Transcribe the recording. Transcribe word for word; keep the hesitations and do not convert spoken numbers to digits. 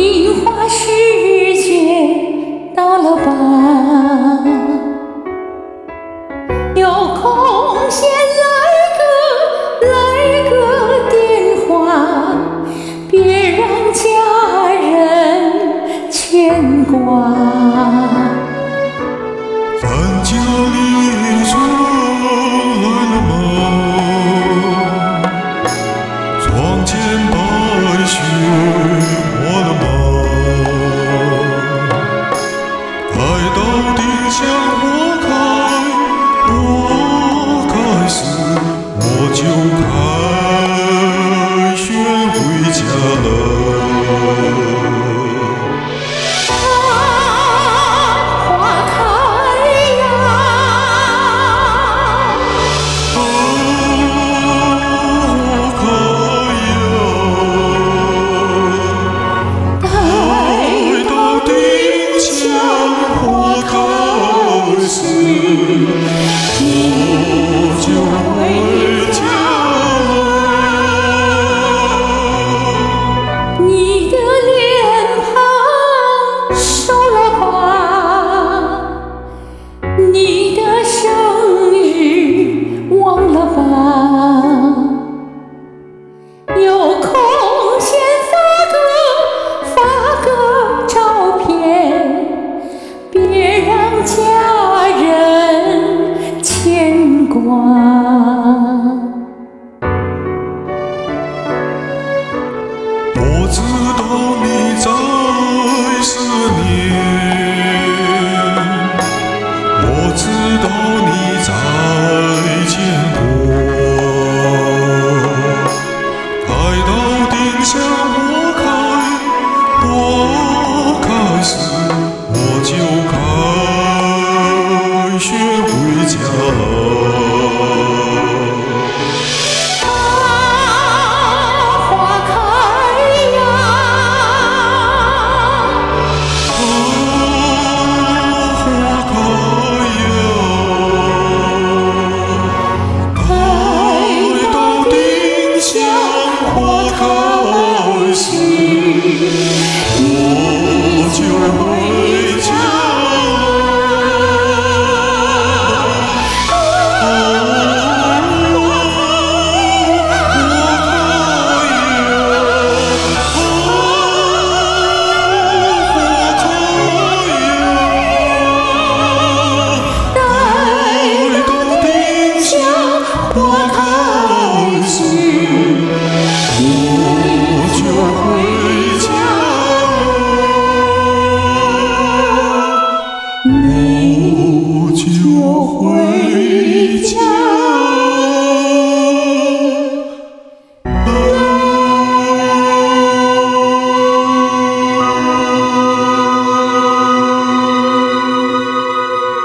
樱花时节到了吧，有空先来个来个电话，别让家人牵挂。 咱家里春来了吗？窗前白雪化了吗？待到丁香花开，花开时我就凯旋回家了。我就回家了。你的脸庞瘦了吧？你的生日忘了吧？有空先发个发个照片，别让家人牵挂。 我知道你在思念，我知道你在牵挂。待到丁香花开，花开时我就凯旋回家了。我就回家待到丁香花开时，我就回家。我就回家。